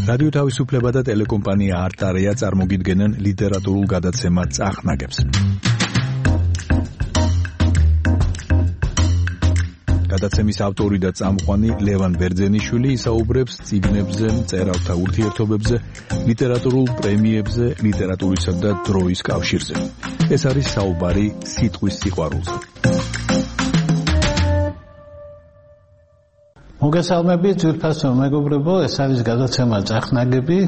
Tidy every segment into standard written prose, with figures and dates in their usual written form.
რადიო თავისუფლება და ტელეკომპანია არტარია წარმოგიდგენენ ლიტერატურულ გადაცემა წახნაგებს. გადაცემის ავტორი და წამყვანი ლევან ბერძენიშვილი ისაუბრებს წიგნებზე, მწერალთა ურთიერთობებზე, ლიტერატურულ პრემიებზე, ლიტერატურისა და დროის კავშირზე. ეს არის საუბარი სიტყვის სიყვარულზე. მოგესალმებით, ძვირფასო მეგობრებო, ეს არის გადაცემა წახნაგები.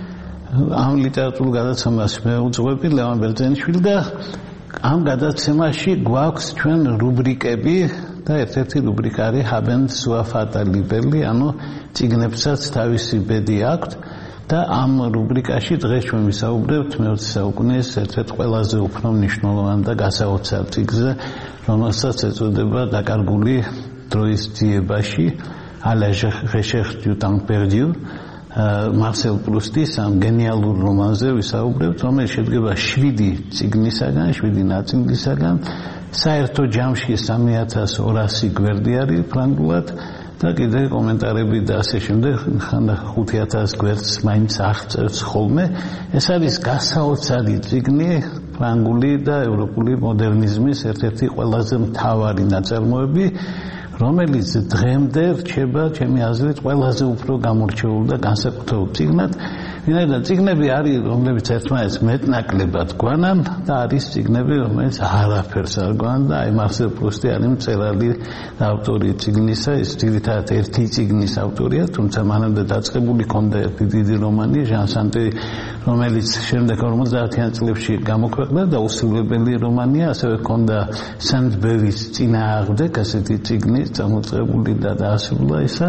ამ ლიტერატურულ გადაცემას მე უძღვები ლევან ბერძენიშვილი და ამ გადაცემაში გვაქვს ჩვენ რუბრიკები და ერთ-ერთი რუბრიკა არის haben sua fata libelli, ანუ წიგნებსაც თავისი ბედი აქვთ და ამ რუბრიკაში დღეს ჩვენ ვისაუბრებთ მე-20 საუკუნის ერთ-ერთ ყველაზე უფრო მნიშვნელოვან და გასაოცარ წიგნზე, რომელსაც ეწოდება დაკარგული დროის ძიებაში à la recherche du temps perdu, Marcel Proust-ის ამ გენიალურ რომანზე ვისაუბრებთ, რომელიც შედგება 7 წიგნისაგან, 7 ნაწილისაგან. საერთო ჯამში 3200 გვერდი არის ფრანგულად და კიდე კომენტარები და ასე შემდეგ, ხან 5000 გვერდს მაინც აღწერს ხოლმე. ეს არის გასაოცარი წიგნი ფრანგული და ევროპული მოდერნიზმის ერთ-ერთი ყველაზე მთავარი ნაწარმოები, რომელიც დღემდე რჩება ჩემი აზრით ყველაზე უფრო გამორჩეულ და განსაკუთრებულ წიგნად. ვინაიდან წიგნები არის, რომლებიც ერთმანეთს მეტნაკლებად გვანან და არის წიგნები, რომელიც არაფერს არ გვანან და აი მარსელ პრუსტი არის მწერალი და ავტორი წიგნისა, ის ძირითადად ერთი წიგნის ავტორია, თუმცა მანამდე დაწყებული ჰქონდა დიდი რომანი ჟან სანტი, რომელიც შემდეგ 50-იან წლებში გამოქვეყნდა და უსრულებელი რომანია, ასევე ჰქონდა სანდბევის წინააღმდეგ ასეთი წიგნი წამოწყებული და დაასრულა ისა,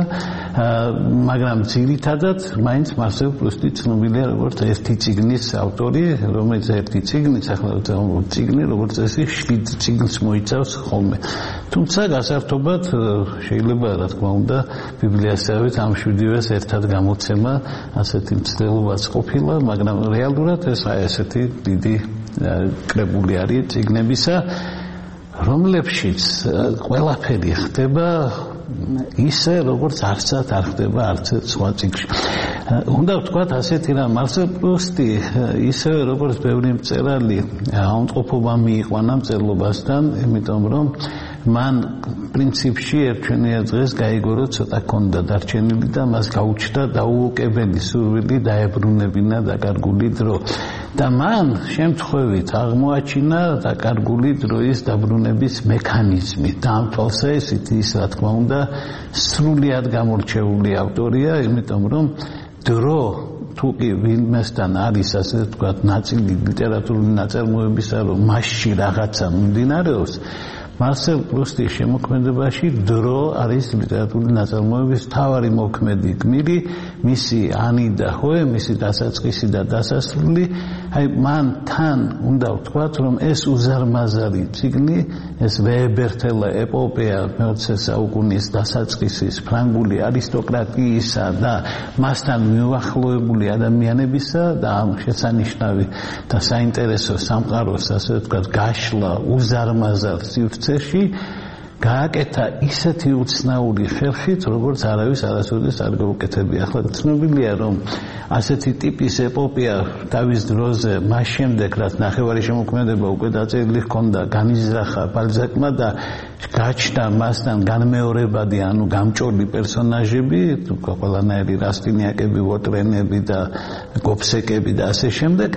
მაგრამ ძირითადად მაინც მარსელ პრუსტი ცნობილია როგორც ერთი წიგნის ავტორი, რომელიც ერთი წიგნი, სახელმწიფო წიგნი, როგორც წესი 7 წიგნს მოიცავს ხოლმე. თუმცა გასართობად შეიძლება, რა თქმა უნდა, ბიბლიასავით ამ 7-ს ერთად გამოცემა ასეთი მცდელობაც ყოფილა, მაგრამ რეალურად ეს ესეთი დიდი კრებული არის წიგნებისა, რომლებშიც ყველაფერი ხდება ისე, როგორც არცად არ ხდება არც სხვა წიგნში. უნდა ვთქვათ ასეთი რამ, მარსელ პრუსტი ისევე როგორც ბევრი მწერალი აუნტყოფობა მიიყვანა მწერლობასთან, იმიტომ რომ მან პრინციპში ერთჩვენია დღეს გაიგო, ცოტა ქონდა დარჩენილი და მას გაუჩნდა დაუოკებელი სურვილი დაებრუნებინა დაკარგული დრო. და მან შემთხვევით აღმოაჩინა დაკარგული დროის დაბრუნების მექანიზმი. და ამ თვალსაზრისით ის, რა თქმა უნდა, სრულიად გამორჩეული ავტორია, იმიტომ რომ დრო თუ კი ვინმესთან არის, ასე ვთქვათ, ნაწილი ლიტერატურული ნაწარმოებისა, რომ მასში რაღაცა მიმდინარეობს, მარსელ პრუსტის შემოქმედებაში დრო არის ლიტერატურული ნაწარმოების მთავარი მოქმედი გმირი, მისი ანი და ჰოე, მისი დასაწყისი და დასასრული. აი მან თან უნდა ვთქვათ, რომ ეს უზარმაზარი წიგნი, ეს ვეებერთელა ეპოპეა მე-20 საუკუნის დასაწყისის ფრანგული არისტოკრატიისა და მასთან მიუახლოებული ადამიანებისა და ამ შესანიშნავი და საინტერესო სამყაროს, ასე ვთქვათ, გაშლა უზარმაზარ სივრცეში გააკეთა ისეთი უცნაური ხერხით, როგორც არავის არასოდეს არ გაუკეთებია. ახლა ცნობილია, რომ ასეთი ტიპის ეპოპეა თავის დროზე, მას შემდეგ, რაც ნახევარი შემოქმედება უკვე დაწერილი ჰქონდა, განიზრახა ბალზაკმა და გაჩნდა მასთან განმეორებადი, ანუ გამჭოლი პერსონაჟები, ყველანაირი რასტინიაკები, ვოტრენები და გოფსეკები და ასე შემდეგ.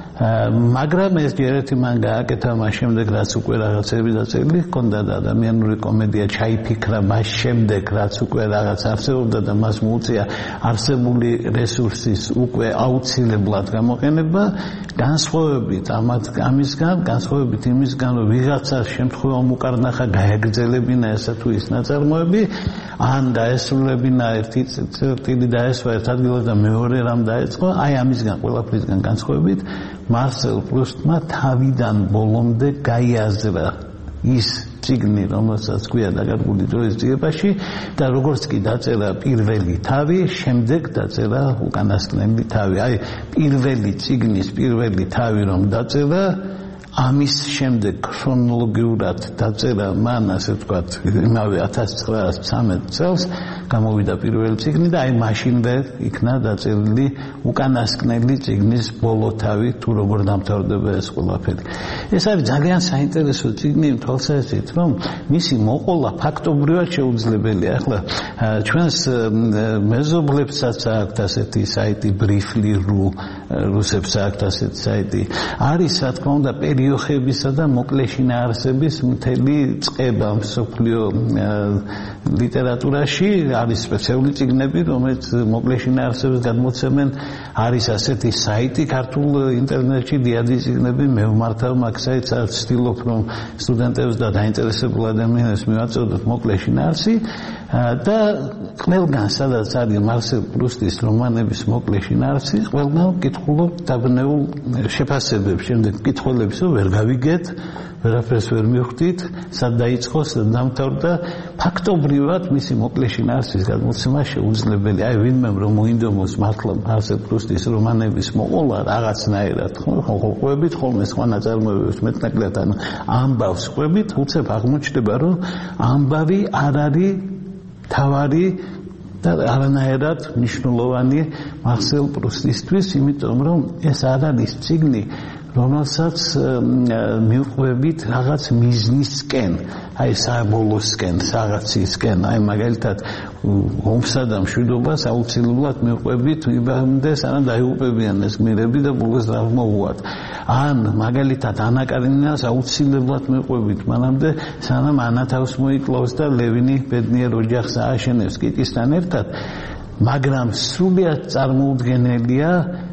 მაგრამ ეს ჯერეთი მან გააკეთა მას შემდეგ, რაც უკვე რაღაცები დაწერილი ჰქონდა და ადამიანური კომედია ჩაიფიქრა მას შემდეგ, რაც უკვე რაღაც არსებობდა და მას მოუწია არსებული რესურსის უკვე აუცილებლად გამოყენება, განსხვავებით ამისგან, განსხვავებით იმისგან, რომ ვიღაცას შემთხვევამ უკარნახა გაეგრძელებინა ესა თუ ის ნაწარმოები, ან დაესრულებინა ერთი წერტილი დაესვა ერთ ადგილას და მეორე რამ დაეწყო, აი ამისგან ყველაფრისგან განსხვავებით მარსელ პრუსტმა თავიდან ბოლომდე გაიაზრა ის წიგნი, რომელსაც ქვია დაკარგული დროის ძიებაში და როგორც კი დაწერა პირველი თავი, შემდეგ დაწერა უკანასკნელი თავი. აი პირველი წიგნის პირველი თავი რომ დაწერა, ამის შემდეგ ქრონოლოგიურად დაწერა მან ასე ვთქვათ იმავე 1913 წელს გამოვიდა პირველი წიგნი და აი მაშინვე იქნა დაწერილი უკანასკნელი წიგნის ბოლო თავი თუ როგორ დამთავრდება ეს ყველაფერი. ეს არის ძალიან საინტერესო წიგნი იმ თვალსაზრისით რომ მისი მოყოლა ფაქტობრივად შეუძლებელია. ახლა ჩვენს მეზობლებსაც აქვთ ასეთი საიტი briefly.ru რუსებს აქვთ ასეთი საიტი არის რა თქმა უნდა პერიოხებისა და მოკლეშინაარსების მთელი წყება მსოფლიო ლიტერატურაში არის სპეციალური წიგნები რომელიც მოკლეშინაარსებს გადმოცემენ არის ასეთი საიტი ქართულ ინტერნეტში დიადი წიგნები მე ვმართავ მაგ საიტს ვცდილობ რომ სტუდენტებს და დაინტერესებულ ადამიანებს მივაწოდოთ მოკლეშინაარსი და ყველგან სადაც არის მარსელ პრუსტის რომანების მოკლეშინაარსი ყველგან ვკითხულობ დაბნეულ შეფასებებს შემდეგ მკითხველებს ვერ გავიგეთ ვერაფერს ვერ მივხვდით სად დაიწყო სად დამთავრდა ფაქტობრივად მისი მოკლეშინაარსის გადმოცემა შეუძლებელია აი ვინმე რომ მოინდომოს მართლა მარსელ პრუსტის რომანების მოყოლა რაღაცნაირად ხო ყვებით ხოლმე სხვა ნაწარმოებებს მეტნაკლებად ან ამბავს ყვებით უცებ აღმოჩნდება რომ ამბავი არ არის თავარი და არანაირად მნიშვნელოვანი მარსელ პრუსტისთვის იმიტომ რომ ეს არ არის წიგნი რომელსაც მივყვებით რაღაც მიზნისკენ აი საბოლოოსკენ რაღაცისკენ აი მაგალითად ომსა და მშვიდობას აუცილებლად მივყვებით იმამდე სანამ დაიღუპებიან ეს გმირები და ბოლოს აღმოუვათ ან მაგალითად ანა კარინინას აუცილებლად მივყვებით მანამდე სანამ ანა თავს მოიკლავს და ლევინი ბედნიერ ოჯახს ააშენებს კიკისთან ერთად მაგრამ სრულიად წარმოუდგენელია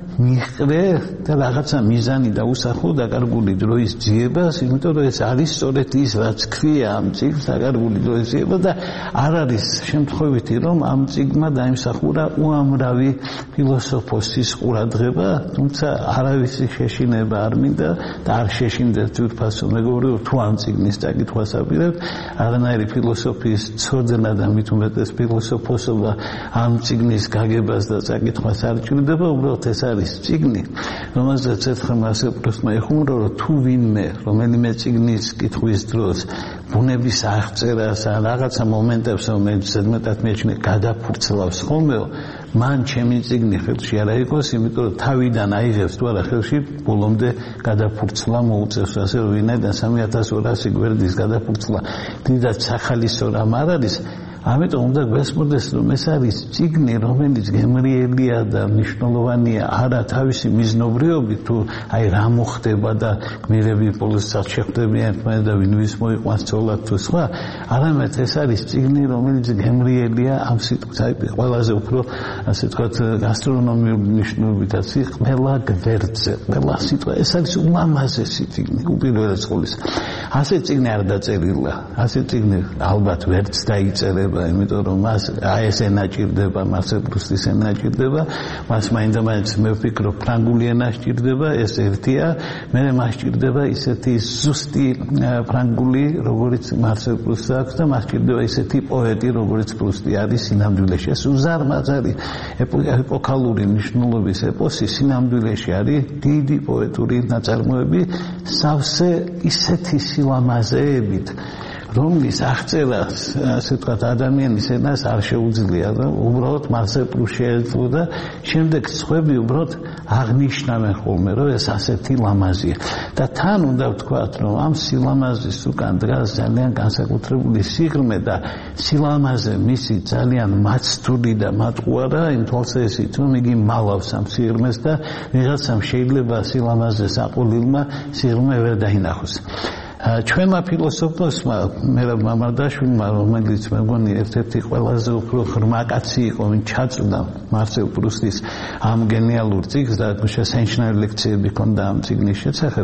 მიჰყრე და რაღაცა მიზანი და უსახო დაკარგული დროის ძიებას, იმიტომ რომ ეს არის სწორედ ის, რაც ქვია ამ წიგნს დაკარგული დროის ძიება და არ არის შემთხვევითი, რომ ამ წიგნმა დაიმსახურა უამრავი ფილოსოფოსის ყურადღება, თუმცა არავისი შეშინება არ მინდა და არ შეშინდა თვითფასო მეგობრებო, თუ ამ წიგნის დაკითხვას აპირებთ, არანაირი ფილოსოფიის ცოდნა და მით უმეტეს ფილოსოფოსობა ამ წიგნის გაგებას და წაკითხვას არ ჭირდება, უბრალოდ ეს არის წიგნი, რომელზეც ერთხელ მარსელ პრუსტმა ეხუმრა, რომ თუ ვინმე რომელიმე წიგნის კითხვის დროს ბუნების აღწერას ან რაღაცა მომენტებს, რომელიც ზედმეტად მეჩნე გადაფურცლავს ხოლმეო, მან ჩემი წიგნი ხელში არ აიღოს, იმიტომ რომ თავიდან აიღებს თუ არა ხელში, ბოლომდე გადაფურცლა მოუწევს, ასე რომ ვინაიდან 3200 გვერდის გადაფურცლა დიდად სახალისო რამ არ არის. ამიტომ უნდა გვესმოდეს, რომ ეს არის წიგნი, რომელიც გემრიელია და მნიშვნელოვანია არა თავისი მიზნობრიობით, თუ აი რა მოხდება და გმირები ბოლოს შეხვდებიან ერთმანეთს და ვინ ვის მოიყვანს ცოლად თუ სხვა, არამედ ეს არის წიგნი, რომელიც გემრიელია ამ სიტყვის, აი ყველაზე უფრო ასე ვთქვათ გასტრონომიული მნიშვნელობითაც ყველა გვერდზე, ყველა სიტყვა, ეს არის ულამაზესი წიგნი, უპირველეს ყოვლისა. ასე წიგნი არ დაწერილა, ასე წიგნი ალბათ ვერც დაიწერება იმიტომ რომ მას ეს ენა ჭირდება, მარსელ პრუსტის ენა ჭირდება, მას მაინდა-მაინც მე ვფიქრობ ფრანგული ენა ჭირდება, ეს ერთია, მე მას ჭირდება ისეთი ზუსტი ფრანგული, როგორც მარსელ პრუსტს აქვს და მას ჭირდება ისეთი პოეტი, როგორც პრუსტი არის სინამდვილეში. ეს უზარმაზარი ეპოქალური მნიშვნელობის ეპოსი სინამდვილეში არის დიდი პოეტური ნაწარმოები, სავსე ისეთი სილამაზეებით, რომლის აღწერას, ასე ვთქვათ, ადამიანის ენას არ შეუძლია და უბრალოდ მარსელ პრუსტს შეეძლო და შემდეგ სხვები უბრალოდ აღნიშნავენ ხოლმე, რომ ეს ასეთი ლამაზია. და თან უნდა ვთქვათ, რომ ამ სილამაზის უკან დგას ძალიან განსაკუთრებული სიღრმე და სილამაზე მისი ძალიან მაცდული და მატყუარა იმ თვალსაზრისით, რომ იგი მალავს ამ სიღრმეს და ვიღაცამ შეიძლება სილამაზეს აყოლილმა სიღრმე ვერ დაინახოს. ჩვენმა ფილოსოფოსმა მერაბ მამარდაშვილმა, რომელიც მე მგონი ერთ-ერთი ყველაზე უფრო ღრმა კაცი იყო, ვინც ჩაწვდა მარსელ პრუსტის ამ გენიალურ წიგნს და შესანიშნავი ლექციები ჰქონდა ამ წიგნის შესახებ,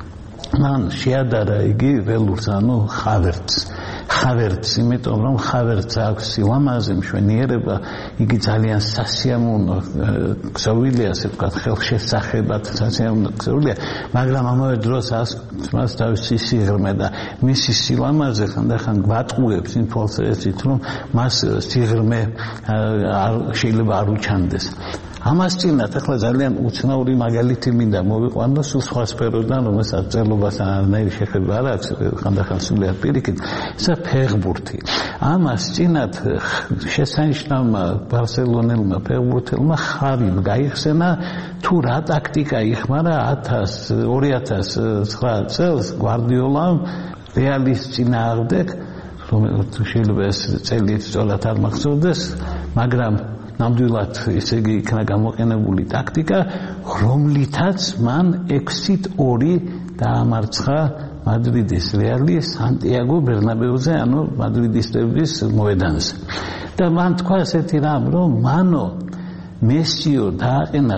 მან შეადარა იგი ველურს, ანუ ხავერდს, იმიტომ რომ ხავერდს აქვს სილამაზე, მშვენიერება, იგი ძალიან სასიამოვნო ქსოვილია, ასე ვთქვათ, ხელშესახებად სასიამოვნო ქსოვილია, მაგრამ ამავე დროს მას თავისი სიღრმე და მისი სილამაზე ხანდახან გვატყუებს იმ თვალსაზრისით, რომ მას სიღრმე შეიძლება არ უჩანდეს. ამას წინათ ახლა ძალიან უცნაური მაგალითი მინდა მოვიყვანო სულ სხვა სფეროდან, რომელსაც წერლობასთან არანაირი შეხება არ აქვს, ხანდახან სულიად პირიქით, ესა ფეხბურთი. ამას წინათ შესანიშნავმა ბარსელონელმა ფეხბურთელმა ხარი გაიხსენა თუ რა ტაქტიკა იხმარა 2009 წელს გვარდიოლამ რეალის წინააღმდეგ, რომელიც შეიძლება ეს წელი სწორად არ მახსოვდეს, მაგრამ ნამდვილად ესე იგი იქნა გამოყენებული ტაქტიკა, რომლითაც მან 6-2 დაამარცხა მადრიდის რეალი სანტიაგო ბერნაბეუზე, ანუ მადრიდისტების მოედანზე. და მან თქვა ესეთი რამ, რომ მანო მესიო დააყენა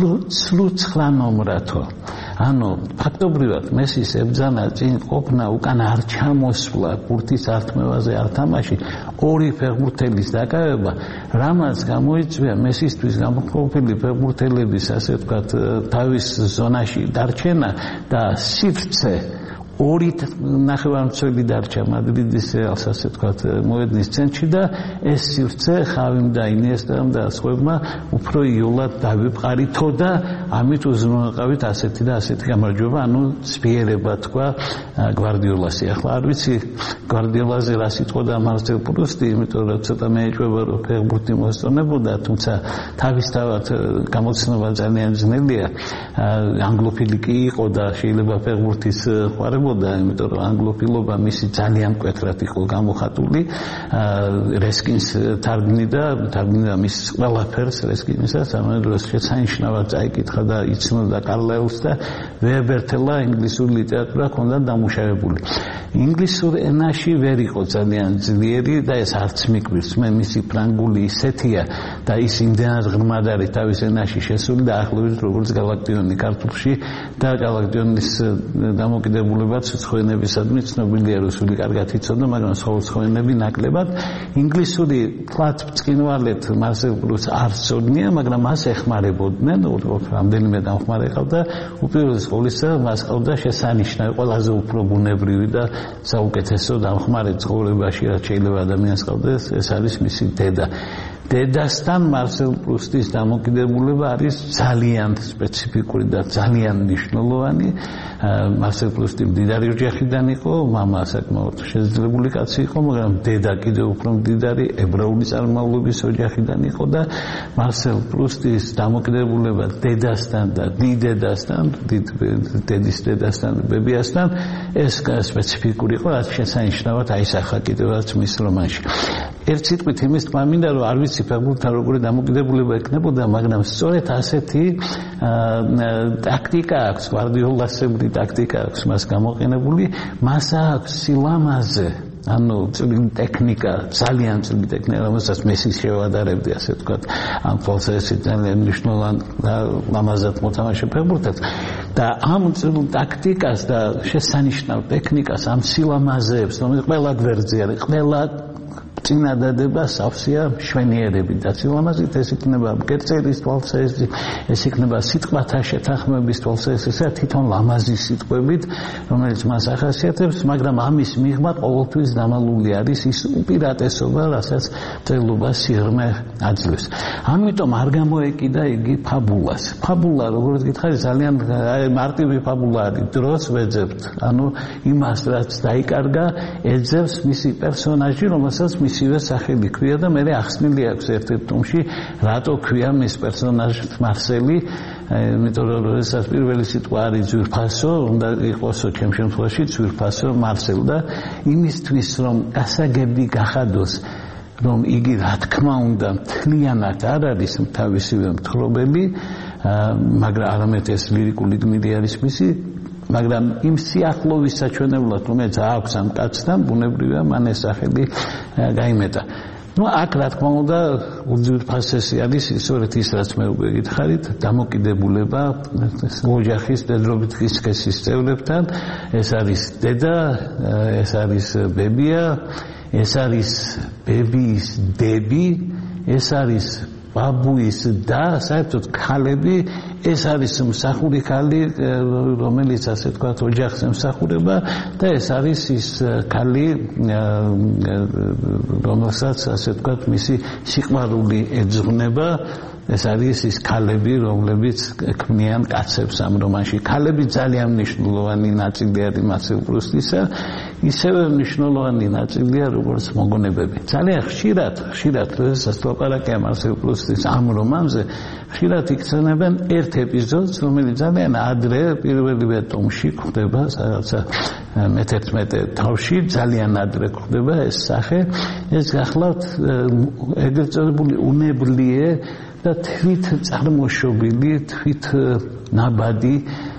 9 ნომრათო. ანუ ფაქტობრივად მესის ებძანა წინ ყოფნა უკან არ ჩამოსვლა ბურთის ართმევაზე არ თამაში, 2 ფეხბურთელის დაკავება, რამაც გამოიწვია მესისთვის გამოყოფილი ფეხბურთელების ასე ვთქვათ თავის ზონაში დარჩენა და სივრცე 2 ნახევარმცველი დარჩა მადრიდის რეალს ასე ვთქვათ მოედნის ცენტრში და ეს სივრცე ხავიმ და ინიესტამ და სხვებმა უფრო იოლად დავიფყარითო და ამით უზრუნველყავით ასეთი და ასეთი გამარჯვება, ანუ ცვიერება თქვა გვარდიოლასი. ახლა არ ვიცი გვარდიოლაზე რა სიტყვა და მარსელ პრუსტი, იმიტომ რომ ცოტა მეეჭვება რომ ფეხბურთი მოსწონებოდა, თუმცა თავისთავად გამოცნობა ძალიან ძნელია. ანგლოფილი კი იყო და შეიძლება ფეხბურთის ყვარება და იმიტომ რომ ანგლოფილობა მისი ძალიან მკვეთრად იყო გამოხატული, რესკინს თარგმნიდა მის ყველაფერს რესკინისას, ამავე დროს შესანიშნავად წაიკითხა და იცნობდა კარლაილს და ვეებერთელა ინგლისური ლიტერატურა ჰქონდა დამუშავებული. ინგლისურ ენაში ვერ იყო ძალიან ძლიერი და ეს არც მიკვირს, მე მისი ფრანგული ისეთია და ის იმდენად ღრმად არის თავის ენაში შესული და ახლობით როგორც გალაქტიონი ქართულში და გალაქტიონის დამოკიდებულება ცხენებისადმი ცნობილია რუსული კარგად იცოდა, მაგრამ სხვა ცხენები ნაკლებად. ინგლისური ფლატ ბრწყინვალეთ მარსელ პრუსტს არ სწორნია, მაგრამ მას ეხმარებოდნენ, რამდენიმე დამხმარე ყავდა, უპირველეს ყოვლისა მას ყავდა შესანიშნავი, ყველაზე უფრო ბუნებრივი და საუკეთესო დამხმარე ცხოვრებაში, რაც შეიძლება ადამიანს ყავდეს, ეს არის მისი დედა. დედასთან მარსელ პრუსტის დამოკიდებულება არის ძალიან სპეციფიკური და ძალიან მნიშვნელოვანი. მარსელ პრუსტი მდიდარი ოჯახიდან იყო, მამა საკმაოდ შეძლებული კაცი იყო, მაგრამ დედა კიდევ უფრო მდიდარი ებრაული წარმომავლობის ოჯახიდან იყო და მარსელ პრუსტის დამოკიდებულება დედასთან და დიდედასთან, დედის დედასთან, ბებიასთან, ეს სპეციფიკური იყო, რაც შესანიშნავად აისახა კიდევაც მის რომანში. ერთ სიტყვით იმის თქმა მინდა, რომ არ ვიცი ფეხბურთთან როგორი დამოკიდებულება ექნებოდა, მაგრამ სწორედ ასეთი ტაქტიკა აქვს, გვარდიოლასებრი ტაქტიკა აქვს მას გამოყენებული, მას აქვს სილამაზე, ანუ წვრილი ტექნიკა, ძალიან წვრილი ტექნიკა, რომელსაც მესი შევადარებდი, ასე ვთქვათ, ამ ფოლსესი ძალიან მნიშვნელოვან ლამაზად მოთამაშე ფეხბურთელს და ამ წვრილ ტაქტიკას და შესანიშნავ ტექნიკას, ამ სილამაზეებს, რომელიც ყველა გვერდზე არის, ყველა წინადადება სავსეა მშვენიერებით და სილამაზით ეს იქნება მკერწერის თვალსაჩინო, ეს იქნება სიტყვათა შეთანხმების თვალსაჩინო, ესა თვითონ ლამაზი სიტყვებით, რომელიც მას ახასიათებს, მაგრამ ამის მიღმა ყოველთვის დამალული არის ის უპირატესობა, რასაც წერლობა სიღრმე აძლევს. ამიტომ არ გამოეკიდა იგი ფაბულას. ფაბულა, როგორც გითხარი, ძალიან მარტივი ფაბულა არის, დროს ვეძებთ, ანუ იმას, რაც დაიკარგა, ეძებს მისი პერსონაჟი, რომელსაც მისივე სახელი ქვია და მე ახსნილი აქვს ერთ-ერთ ტომში, რატო ქვია მის პერსონაჟს მარსელი, იმიტომ რომ ეს პირველი სიტყვა არის ძვირფასო, უნდა იყოსო ჩემ შემთხვევაში ძვირფასო მარსელ და იმისთვის რომ გასაგები გახადოს, რომ იგი რა თქმა უნდა მთლიანად არ არის თავისივე მთხრობელი, მაგრამ არამედ ეს ლირიკული გმირი არის მისი, მაგრამ იმ სიახლოვის საჩვენებლად, რომელიც აქვს ამ კაცთან, ბუნებრივია მან ეს სახელი გაიმეტა. აქ რა თქმა უნდა უძვირფასესი არის ისეთ ის, რაც მე უკვე გითხარით, დამოკიდებულება ოჯახის დედრობით სქესის წევრებთან, ეს არის დედა, ეს არის ბებია, ეს არის ბებიის დები, ეს არის ბაბუის და საერთოდ ქალები, ეს არის მსახური ქალი, რომელიც ასე ვთქვათ, ოჯახზე მსახურება და ეს არის ის ქალი, რომელსაც ასე ვთქვათ, მისი სიყვარული ეძღვნება. ეს არის ის ქალები, რომლებიც ქმნიან კაცებს ამ რომანში. ქალები ძალიან მნიშვნელოვანი ნაწილი არის მარსელ პრუსტისა, ისევე მნიშვნელოვანი ნაწილია როგორც მოგონებები. ძალიან ხშირად, როდესაც ლაპარაკია მარსელ პრუსტის ამ რომანზე, ხშირად იქცევენ ერთ ეპიზოდს, რომელიც ძალიან ადრე პირველივე ტომში გვხვდება, რაღაცა მე-11 თავში, ძალიან ადრე გვხვდება ეს სახე. ეს გახლავთ ეგრეთ წოდებული უნებლიე და თვით წარმოშობილი, თვით ნაბადი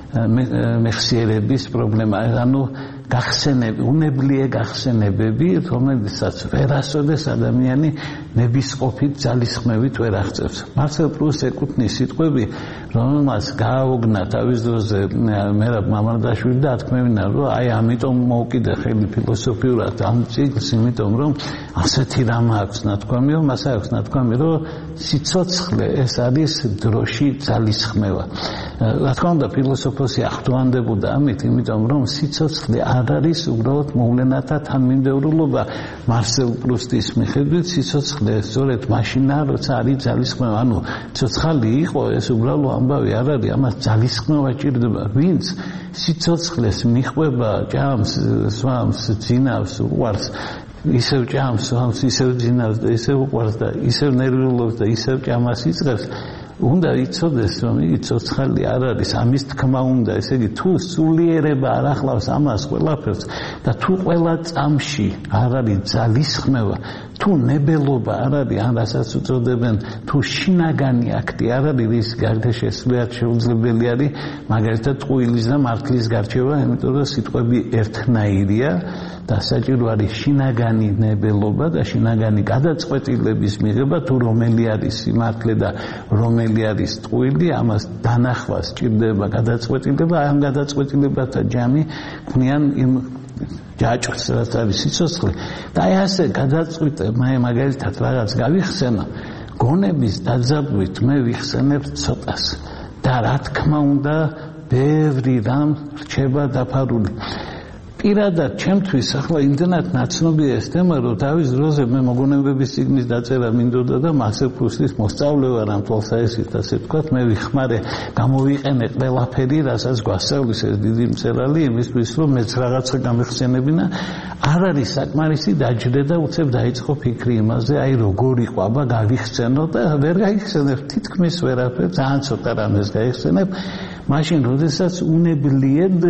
მეხსიერების პრობლემა, ანუ გახსენები, უნებლიე გახსენებები, რომელსაც ვერასოდეს ადამიანი ნებისყოფით ძალისხმევით ვერ აღწევს. მარსელ პრუსტს ეკუთვნის სიტყვები, რომელმაც გააოგნა თავის დროზე მერაბ მამარდაშვილი და ათქმევინა, რომ აი ამიტომ მოვკიდე ხელი ფილოსოფიურად ამ წიგნს, იმიტომ რომ ასეთი რამ აქვს ნათქვამიო, მას აქვს ნათქვამი, რომ სიცოცხლე ეს არის დროში ძალისხმევა. რა თქმა უნდა, ფილოსოფოსი ახტოვანდებოდა ამით, იმიტომ რომ სიცოცხლე არ არის უბრალოდ მოვლენათა თანმიმდევრულობა. მარსელ პრუსტის მიხედვით სიცოცხლე სწორედ მაშინაა, როცა არის ძალისხმევა. ანუ ცოცხალი იყო, ეს უბრალო ამბავი არ არის, ამას ძალისხმევა ჭირდება. ვინც სიცოცხლეს მიხვება, ჭამს, სვამს, ძინავს, უყვარს, ისევ ჭამს, სვამს, ისევ ძინავს და ისევ უყვარს და ისევ ნერვიულობს და ისევ ჭამას იწყებს, უნდა იცოდეს, რომ იგი ცოცხალი არ არის, ამის თქმა უნდა, ესე იგი თუ სულიერება არ ახლავს ამას ყველაფერს და თუ ყველა წამში არ არის ძალისხმევა, თუ ნებელობა არ არის, ან რასაც უწოდებენ, თუ შინაგანი აქტი არ არის, რის გარდა შესვლად შეუძლებელი არის, მაგალითად ტყუილის და მართლის გარჩევა, იმიტომ რომ სიტყვები ერთნაირია და საჭირო არის შინაგანი ნებელობა და შინაგანი გადაწყვეტილების მიღება, თუ რომელი არის სიმართლე და რომელი არის ტყუილი, ამას დანახვას ჭირდება გადაწყვეტილება, ამ გადაწყვეტილებათა ჯამი ქმნიან იმ ჯაჭვს, რაც არის სიცოცხლე. და აი ასე გადაწყვიტე, მაგალითად რაღაც გავიხსენო, გონების დაძაბვით მე ვიხსენებ ცოტას და რა თქმა უნდა, ბევრი რამ რჩება დაფარული. პირადად ჩემთვის ახლა იმდენად ნაცნობია ეს თემა, რომ თავის დროზე მე მოგონებების წიგნის დაწერა მინდოდა და მარსელ პრუსტის მოსწავლე ვარ ამ თვალსაჩინო, ასე ვთქვათ, მე ვიხმარე, გამოვიყენე ყველაფერი, რასაც გვასწავლის ეს დიდი მწერალი, იმისთვის რომ მეც რაღაცა გამიხსენებინა. არ არის საკმარისი დაჯდე და უცებ დაიწყო ფიქრი იმაზე, აი როგორ იყო, აბა გავიხსენო და ვერ გაიხსენებ, თითქმის ვერაფერ, ძალიან ცოტა რამეს გაიხსენებ. მაშინ, როდესაც უნებლიეთ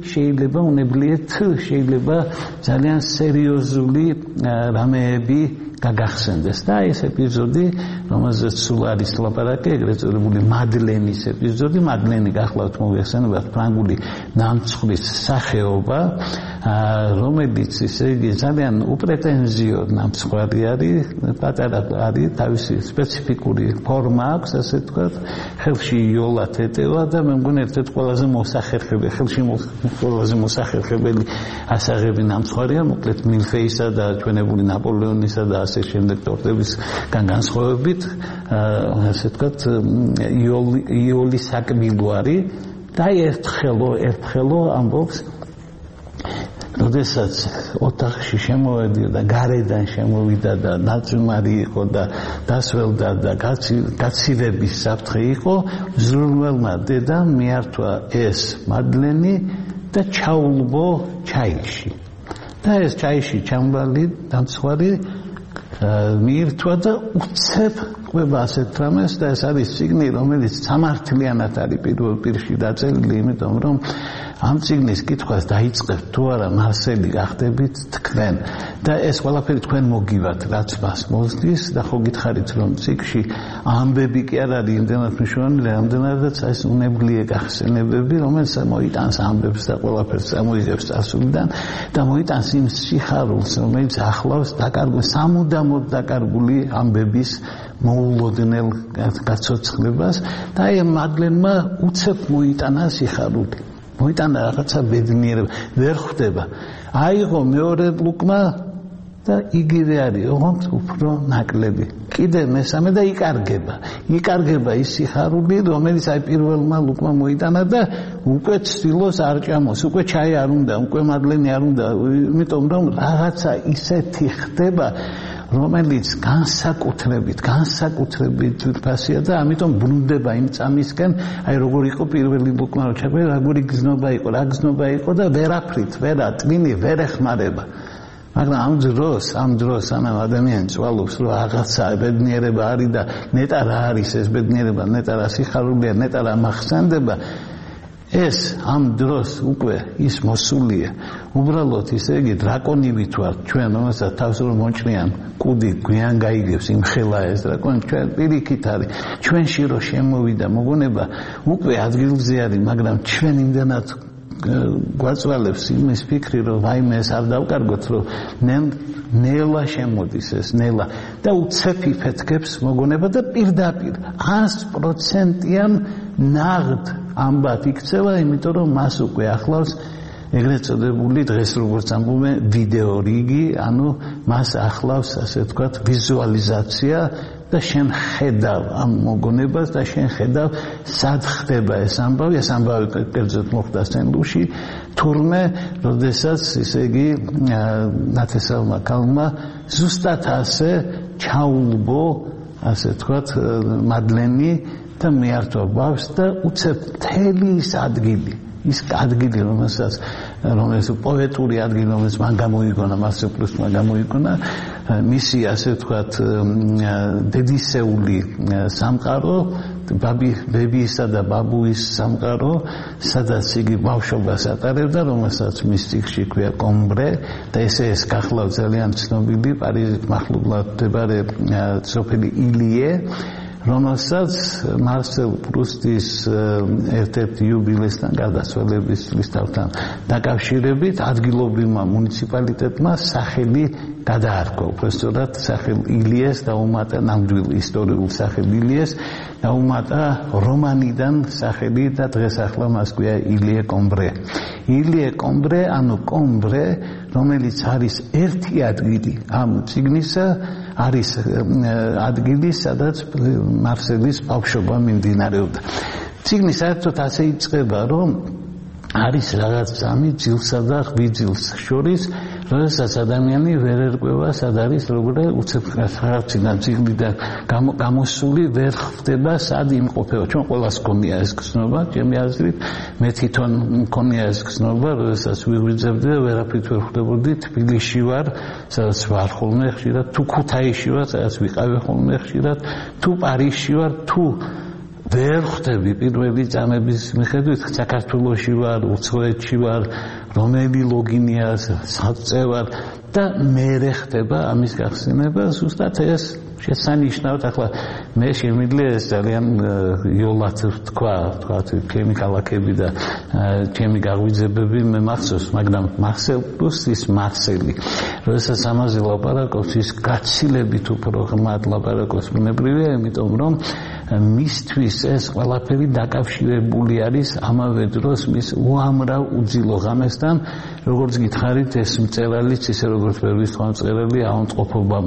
შეიძლება ძალიან სერიოზული რამეები გაგახსენდეს და ეს ეპიზოდი, რომელზეც სულ არის ლაპარაკი, ეგრეთ წოდებული მადლენის ეპიზოდი, მადლენი გახლავთ მოგეხსენებათ ფრანგული ნამცხვრის სახეობა, რომელიც ისე იგი ძალიან უპრეტენზიო ნამცხვარი არის, პატარა არის, თავისი სპეციფიკური ფორმა აქვს, ასე ვთქვათ, ხელში იოლად ეტევა და მე მგონი ერთ-ერთი ყველაზე მოსახერხებელი, ხელში ყველაზე მოსახერხებელი ასაღები ნამცხვარია, მოკლედ მილფეისა და ჩვენებული ნაპოლეონისა და ასე შემდეგ ტორტებისგან განსხვავებით, ასე ვთქვათ, იოლი საკმილო არის და ერთხელო ამბობს, როდესაც ოთახში შემოვედი და გარედან შემოვიდა და ნაწუნარი იყო და დასველდა და გაცივების საფრთხე იყო, ზრუნველმა დედამ მიართვა ეს მადლენი და ჩაულბო ჩაიში. და ეს ჩაიში ჩამბალი დამცხვარი მიირთვა და უცებ ყვება ასეთ რამეს და ეს არის წიგნი, რომელიც სამართლიანად არის პირველ პირში დაწერილი, იმიტომ რომ ამ წიგნის კითხვას დაიწყებთ თუ არა მარსელი გახდებით თქვენ და ეს ყველაფერი თქვენ მოგივათ, რაც მას მოსდის და ხო გითხარით რომ წიგნში ამბები კი არ არის იმდენად მნიშვნელოვანი, რამდენადაც ეს უნებლიე გახსენებები, რომელიც მოიტანს ამბებს და ყველაფერს წამოიღებს წარსულიდან და მოიტანს იმ სიხარულს, რომელიც ახლავს სამუდამოდ დაკარგული ამბების მოულოდნელ გაცოცხლებას და აი მადლენმა უცებ მოიტანა სიხარული. მოიტანა რაღაცა ბედნიერება, ვერ ხვდება. აიღო მეორე ლუკმა და იგივე არის, ოღონდ უფრო ნაკლები. კიდე მესამე და იკარგება ის სიხარული, რომელიც აი პირველმა ლუკმა მოიტანა და უკვე ცდილობს არ ჭამოს, უკვე ჩაი არ უნდა, უკვე მადლენი არ უნდა, იმიტომ რომ რაღაცა ისეთი ხდება, რომელიც განსაკუთრებით ძვირფასია და ამიტომ ბრუნდება იმ წამისკენ, აი როგორ იყო პირველი ლუკმა რო ჩაგვე, როგორი გზნობა იყო, რა გზნობა იყო და ვერაფრით, ტვინი ვერ ეხმარება. მაგრამ ამ დროს სანამ ადამიანი წვალობს რომ რაღაცა ბედნიერება არის და ნეტა რა არის ეს ბედნიერება, ნეტა რა სიხარულია, ნეტა რა მახსენდება, ეს ამ დროს უკვე ის მოსულია. უბრალოდ ისე იგი დრაკონივით ვარ ჩვენ, რომელსაც თავს რომ მონჭრიან კუდი გვიან გაიგებს იმ ხელა ეს დრაკონი, ჩვენ პირიქით არის, ჩვენში რო შემოვიდა მოგონება უკვე ადგილზე არის, მაგრამ ჩვენ იმდანაც გვაწვალებს იმის ფიქრი რომ ვაიმე ეს არ დავკარგოთ რომ ნელა შემოდის ეს ნელა და უცებ იფეთქებს მოგონება და პირდაპირ 100%-იან ნაღდ ამბად იქცევა, იმიტომ რომ მას უკვე ახლავს ეგრეთ წოდებული დღეს როგორც ამბობენ ვიდეო რიგი, ანუ მას ახლავს ასე ვთქვათ ვიზუალიზაცია და შენ ხედავ ამ მოგონებას და შენ ხედავ სად ხდება ეს ამბავი კერძოდ მოხდა სენლუში თურმე როდესაც ისე იგი ნათესავმა ქალმა ზუსტად ასე ჩაულბო ასე ვთქვათ მადლენი და მიართვა ბავშვს და უცებ მთელი ის ადგილი ის ადგილი რომელიც პოეტური ადგილი რომელიც მან გამოიგონა მასე პლუსმა გამოიგონა მისი ასე ვთქვათ დედისეული სამყარო ბებიისა და ბაბუის სამყარო სადაც იგი ბავშვობას ატარებდა რომელსაც მის წიგნში ქვია კომბრე და ესე ეს გახლავთ ძალიან ცნობილი პარიზის მახლობლად მდებარე სოფელი ილიე რომელსაც მარსელ პრუსტის ერთ-ერთი იუბილეისთან გარდაცვალების წლისთავთან დაკავშირებით ადგილობრივმა მუნიციპალიტეტმა სახელი გადაარქვა უბრალოდ სახელ ილიეს დაუმატა ნამდვილ ისტორიულ სახელ ილიეს დაუმატა რომანიდან სახელი და დღეს ახლა მას ქვია ილიე კომბრე ანუ კომბრე რომელიც არის ერთი ადგილი ამ წიგნისა არის ადგილი სადაც მარსელის ბავშვობა მიმდინარეობდა წიგნი საერთოდ ასე იწყება რომ არის რაღაც ძამი ძილსა და ღვიძლს შორის როდესაც ადამიანი ვერ ერკვევა სად არის როგორ უცებ ხარციდან წიგნიდან გამოსული ვერ ხვდება სად იმყოფება ჩვენ ყველას გქონია ეს გზნობა ჩემი აზრით მე თვითონ მქონია ეს გზნობა როდესაც ვიღვიძებდი და ვერაფრით ვერ ხვდებოდი თბილისში ვარ სადაც ვარ ხოლმე ხშირად თუ ქუთაისში ვარ სადაც ვიყავი ხოლმე ხშირად თუ პარიზში ვარ თუ ვერ ხვდები პირველი წამების მიხედვით საქართველოში ვარ უცხოეთში ვარ რომელი ლოგინია საწე ვარ და მე ხდება ამის გახსენება ზუსტად ეს შესანიშნავად ახლა მე შემიძლია ეს ძალიან იოლად თქვა ჩემი ქალაქები და ჩემი გაღვიძებები მე მახსოვს მაგრამ მარსელ პრუსტის მარსელი როდესაც ამაზე ლაპარაკობს ის გაცილებით უფრო ღრმად ლაპარაკობს ბუნებრივია იმიტომ რომ მისთვის ეს ყველაფერი დაკავშირებული არის ამავე დროს მის უამრავ უძილო ღამესთან როგორც გითხარით ეს მწერალიც ისე როგორც ვერვის თქვა მწერალი აუნტყოფობამ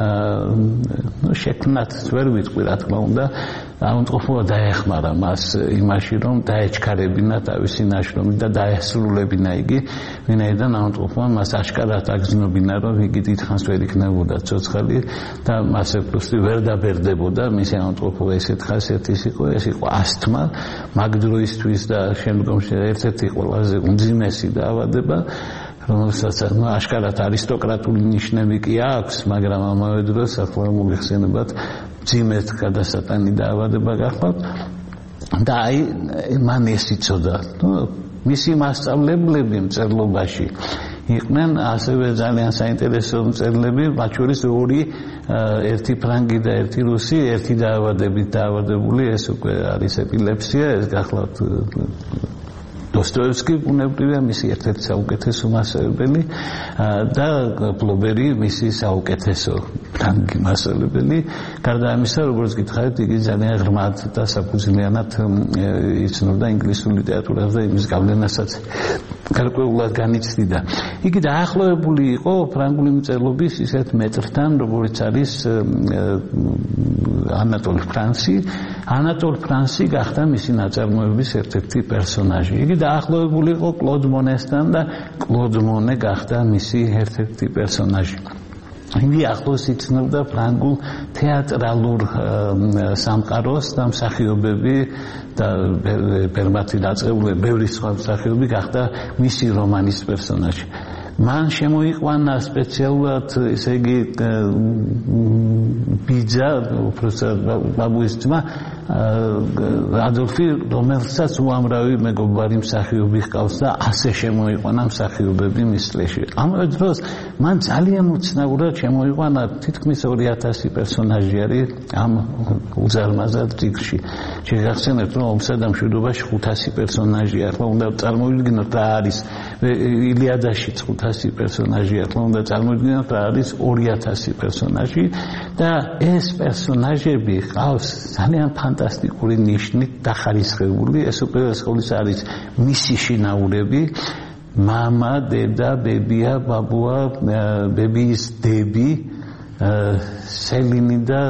შექმნათ ვერ ვიტყვი რა თქმა უნდა აუნტყოფობა დაეხმარა მას იმაში რომ დაეჩქარებინა თავისი ნაშრომი და დაესრულებინა იგი ვინაიდან აუნტყოფობა მას აშკარად აგზნობინა რომ იგი დიდხანს ვერ იქნებოდა ცოცხალი და მასე პრუსტი ვერ დაბერდებოდა მისი აუნტყოფობა ესეთ ხასიათის იყო ეს იყო ასთმა მაგ დროისთვის და შემდგომში ერთ-ერთი ყველაზე უმძიმესი დაავადება რომელსაც აშკარად არისტოკრატული ნიშნები კი აქვს მაგრამ ამავე დროს ახლა მოიხსენებათ ძიმეთ გადასატანი დაავადება გახლავთ და აი მან ეს იცოდა მისი მასწავლებლები მწერლობაში იყვნენ ასევე ძალიან საინტერესო მწერლები მათ შორის ორი ერთი ფრანგი და ერთი რუსი ერთი დაავადებით დაავადებული ეს უკვე არის ეპილეფსია ეს გახლავთ დოსტოევსკი ბუნებრივია მისი ერთ-ერთი საუკეთესო მასწავლებელი და ფლობერი მისი საუკეთესო ფრანგი მასწავლებელი. გარდა ამისა, როგორც გითხარით, იგი ძალიან ღრმად და საფუძვლიანად იცნობდა ინგლისურ ლიტერატურას და იმის გავლენასაც გარკვეულად განიცდიდა. იგი დაახლოებული იყო ფრანგული მწერლობის ისეთ მეტრთან, როგორც არის ანატოლ ფრანსი. ანატოლ ფრანსი გახდა მისი ნაწარმოების ერთ-ერთი პერსონაჟი. იგი დაახლოებული იყო კლოდ მონესთან და კლოდ მონე გახდა მისი ერთ-ერთი პერსონაჟი. იგი ახლოს იცნობდა ფრანგულ თეატრალურ სამყაროს და მსახიობები და ბერმათი დაწყებული ბევრი სხვა მსახიობი გახდა მისი რომანის პერსონაჟი. მან შემოიყვანა სპეციალურად, ესე იგი, ბიძა, უпроსად ბაბუის ძმა ადოლფი, რომელსაც უამრავი მეგობარი მსახიობი ჰყავს და ასე შემოიყვანა მსახიობები მის წლებში. ამავე დროს მან ძალიან უცნაურად შემოიყვანა თითქმის 2000 პერსონაჟი არის ამ უზარმაზარ ციკლში. შეგახსენებთ, რომ ომსა და მშვიდობაში 500 პერსონაჟია. ახლა უნდა წარმოვიდგინოთ რა არის ილიადაშიც 500 პერსონაჟია, ახლა უნდა წარმოვიდგინოთ რა არის 2000 პერსონაჟი და ეს პერსონაჟები ყავს ძალიან ფანტასტიკური ნიშნით დახარისხებული. ეს უპირველეს არის მისი შინაურები, მამა, დედა, ბებია, ბაბუა, ბებიის დები, სელინი და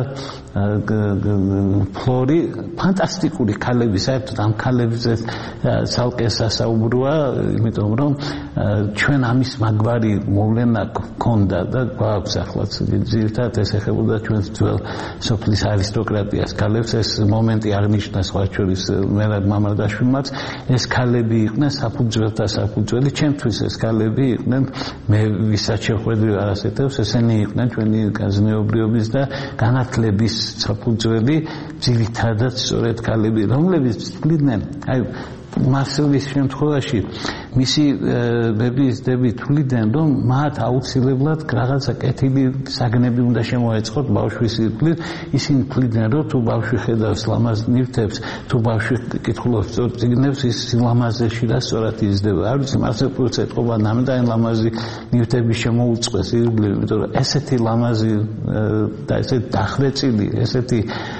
ფლორი, ფანტასტიკური ქალები, საერთოდ ამ ქალებზე ცალკე სასაუბროა, იმიტომ რომ ჩვენ ამის მაგვარი მოვლენა გქონდა და გვაქვს ახლაც ძირითადად ეს ეხებოდა ჩვენს ძველ სოფლის არისტოკრატიას ქალებს. ეს მომენტი აღნიშნა სხვა შორის მერაბ მამარდაშვილმაც. ეს ქალები იყვნენ საფუძველთა საფუძველი, ჩემთვის ეს ქალები იყვნენ, მე ვისაც შეხვედრი არ ასეთებს, ესენი იყვნენ ჩვენი კაზნეობრიობის და განათლების საფუძველი, ძირითადად სწორედ ქალები, რომლებიც თვლიდნენ, აი მასელის შემთხვევაში მისი ბებიის დები თვლიდნენ, რომ მათ აუცილებლად რაღაცა კეთილი საგნები უნდა შემოეწყოთ ბავშვის სიკვდილით. ისინი თვლიდნენ, რომ თუ ბავშვი ხედავს ლამაზ ნივთებს, თუ ბავშვი კითხულობს სწორ წიგნებს, ის სილამაზეში და სწორად იზრდება. არ ვიცი, მასე პრუსტს ეთყობა ნამდვილად ლამაზი ნივთები შემოუწყვეს ირგვლივ, იმიტომ რომ ესეთი ლამაზი და ესეთი დახრეწილი, ესეთი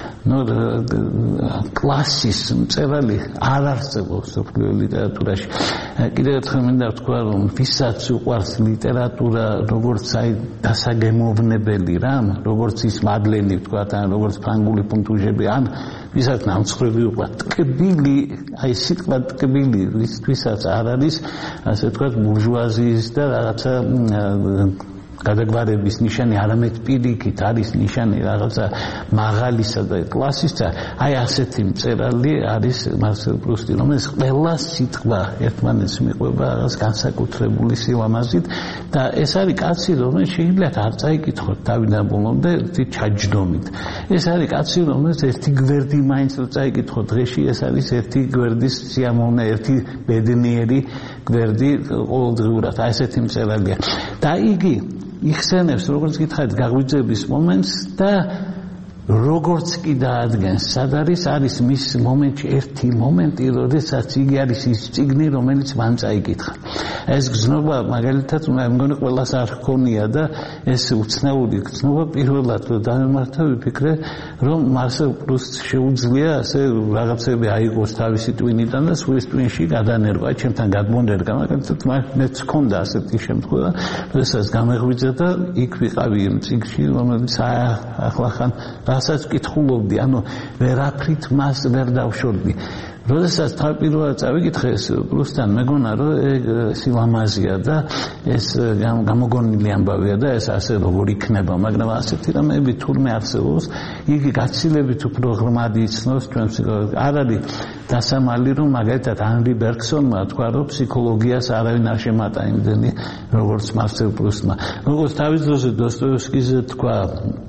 კლასის მწერალი არ არსებობს სოფლიო ლიტერატურაში. კიდევ ერთხელ მინდა ვთქვა, რომ ვისაც უყვარს ლიტერატურა, როგორც აი დასაგემოვნებელი რამ, როგორც ის მადლენი ვთქვა, ან როგორც ფრანგული პუნქტუჟები, ან ვისაც ნამცხრები უყვარს, ტკბილი, აი სიტყვა ტკბილი, ვისაც არ არის, ასე ვთქვათ, ბურჟუაზიის და რაღაცა გადაგვარების ნიშანი, არამედ პირიქით არის ნიშანი რაღაცა მაღალისა და კლასისა. აი ასეთი მწერალი არის მარსელ პრუსტი, რომელიც ყველა სიტყვა ერთმანეთს მიყვება რაღაც განსაკუთრებული სილამაზით და ეს არის კაცი, რომელიც შეიძლება არ წაიკითხოთ თავიდან ბოლომდე ერთი ჩაჯდომით. ეს არის კაცი, რომელიც ერთი გვერდი მაინც რო წაიკითხოთ დღეში, ეს არის ერთი გვერდის სიამოვნე, ერთი ბედნიერი გვერდი ყოველდღიურად. აი ესეთი მწერალია. და იგი იხსენებს, როგორც გითხარით, გაღვიძების მომენტს და როგორც კი დაადგენს, სად არის მის მომენტში ერთი მომენტი, როდესაც იგი არის ის წიგნი, რომელიც მან წაიკითხა. ეს გზნობა მაგალითად მე მგონი ყველას არ ჰქონია და ეს უცნაური გზნობა პირველად რომ დამემართა ვიფიქრე, რომ მარსელ პრუსტს შეუძლია ასე რაღაცები აიღოს თავისი ტვინიდან და სულის ტვინში გადანერგვა, ჩემთან გადმონერგა, მაგალითად მეც ჰქონდა ასეთი შემთხვევა, როდესაც გამეღვიძა და იქ ვიყავი იმ წიგნში, რომელიც ახლახან რასაც კითხულობდი, ანუ ვერაფრით მას ვერ დავშორდი. როდესაც თავპირველად წავიკითხე ეს პრუსტთან, მეგონა რომ სილამაზია და ეს გამოგონილი ამბავია და ეს ასე როგორ იქნება, მაგრამ ასეთი რამეები თურმე არსებობს, იგი გაცილებით უფრო ღრმად იცნობს ჩვენს არ არის დასამალი, რომ მაგალითად ანრი ბერგსონმა თქვა, რომ ფსიქოლოგიას არავინ არ შემატა იმდენი, როგორც მარსელ პრუსტმა. როგორც თავის დროზე დოსტოევსკიზე თქვა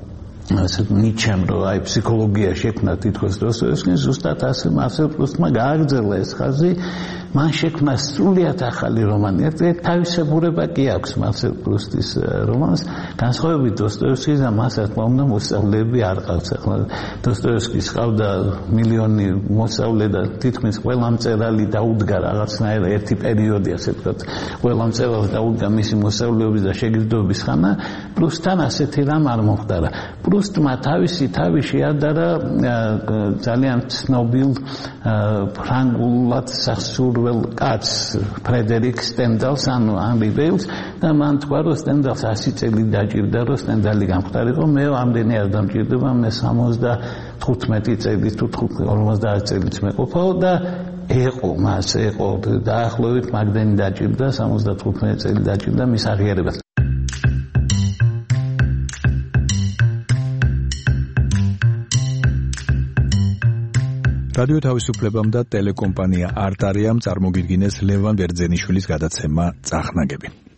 ასე ნიჩემ რო აი ფსიქოლოგია შექმნა თითქოს დოსტოევსკიმ ზუსტად ასე მარსელ პრუსტმა გააგრძელა ეს ხაზი მან შექმნა სრულიად ახალი რომანი თავისებურება კი აქვს მარსელ პრუსტის რომანს განსხვავებით დოსტოევსკისგან მას რა თქმა უნდა მოსწავლეები არ ყავს ახლა დოსტოევსკის ყავდა მილიონი მოსწავლე და თითქმის ყველა მწერალი დაუდგა რაღაცნაირ ერთი პერიოდი ასე ვთქვათ ყველა მწერალი დაუდგა მისი მოსწავლეობის და შეგირდობის ხანა პრუსტთან ასეთი რამ არ მოხდარა პრუსტმა თავისი თავი შეადარა ძალიან ცნობილ ფრანგულად სასურველ კაცს ფრედერიკ სტენდალს ანუ ანრი ბეილს და მან თქვა რომ სტენდალს 100 წელი დაჭირდა რომ სტენდალი გამხდარიყო მე ამდენი არ დამჭირდება მე 75 წელი თუ 50 წელიც მეყოფაო და ეყო მას ეყო დაახლოებით მაგდენი დაჭირდა 75 წელი დაჭირდა მის აღიარებას რადიო თავისუფლებამ და ტელეკომპანია არტარიამ წარმოგიდგინეს ლევან ბერძენიშვილის გადაცემა წახნაგები.